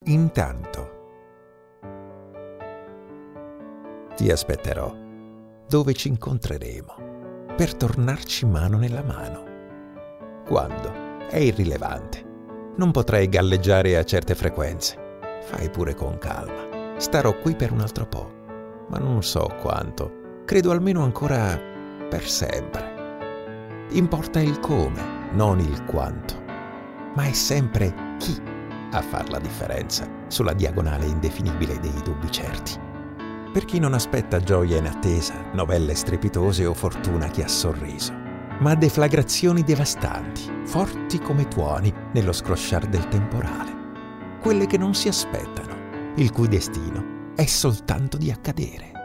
intanto. Ti aspetterò dove ci incontreremo per tornarci mano nella mano. Quando? È irrilevante. Non potrei galleggiare a certe frequenze. Fai pure con calma. Starò qui per un altro po', ma non so quanto. Credo almeno ancora per sempre. Importa il come, non il quanto. Ma è sempre chi a far la differenza sulla diagonale indefinibile dei dubbi certi. Per chi non aspetta gioia in attesa, novelle strepitose o fortuna che ha sorriso, ma deflagrazioni devastanti, forti come tuoni nello scrosciar del temporale. Quelle che non si aspettano, il cui destino è soltanto di accadere.